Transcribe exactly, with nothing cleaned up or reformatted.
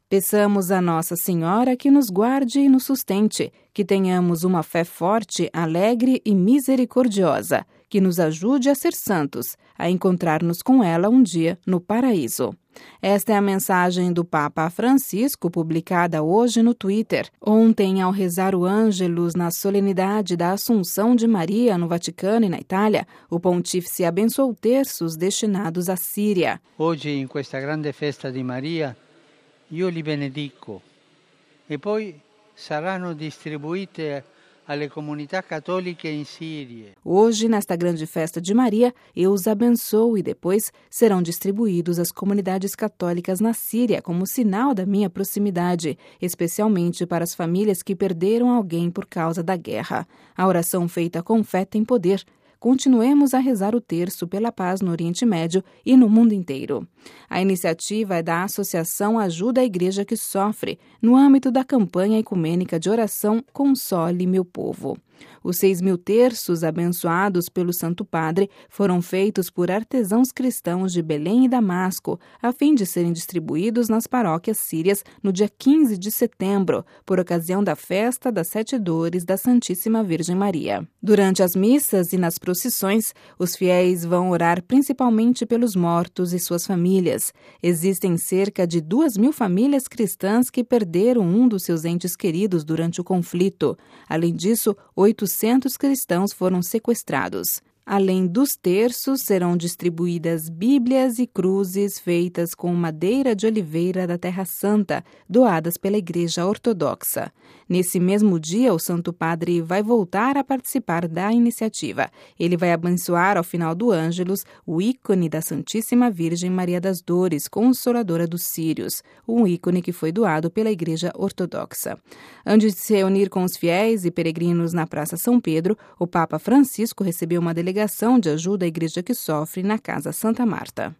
Peçamos a Nossa Senhora que nos guarde e nos sustente, que tenhamos uma fé forte, alegre e misericordiosa, que nos ajude a ser santos, a encontrar-nos com ela um dia no paraíso. Esta é a mensagem do Papa Francisco, publicada hoje no Twitter. Ontem, ao rezar o Ângelus na solenidade da Assunção de Maria no Vaticano e na Itália, o pontífice abençoou terços destinados à Síria. Hoje, in questa grande festa di Maria, io li benedico e poi saranno distribuite alle comunità cattoliche in Síria. Hoje, nesta grande festa de Maria, eu os abençoo e depois serão distribuídos às comunidades católicas na Síria como sinal da minha proximidade, especialmente para as famílias que perderam alguém por causa da guerra. A oração feita com fé tem poder. Continuemos a rezar o terço pela paz no Oriente Médio e no mundo inteiro. A iniciativa é da Associação Ajuda a Igreja que Sofre, no âmbito da campanha ecumênica de oração Console Meu Povo. Os seis mil terços abençoados pelo Santo Padre foram feitos por artesãos cristãos de Belém e Damasco, a fim de serem distribuídos nas paróquias sírias no dia quinze de setembro, por ocasião da festa das Sete Dores da Santíssima Virgem Maria. Durante as missas e nas procissões, os fiéis vão orar principalmente pelos mortos e suas famílias. Existem cerca de duas mil famílias cristãs que perderam um dos seus entes queridos durante o conflito. Além disso, oitocentos cristãos foram sequestrados. Além dos terços, serão distribuídas bíblias e cruzes feitas com madeira de oliveira da Terra Santa, doadas pela Igreja Ortodoxa. Nesse mesmo dia, o Santo Padre vai voltar a participar da iniciativa. Ele vai abençoar, ao final do Ângelus, o ícone da Santíssima Virgem Maria das Dores, Consoladora dos Sírios, um ícone que foi doado pela Igreja Ortodoxa. Antes de se reunir com os fiéis e peregrinos na Praça São Pedro, o Papa Francisco recebeu uma delegação de ajuda à Igreja que Sofre na Casa Santa Marta.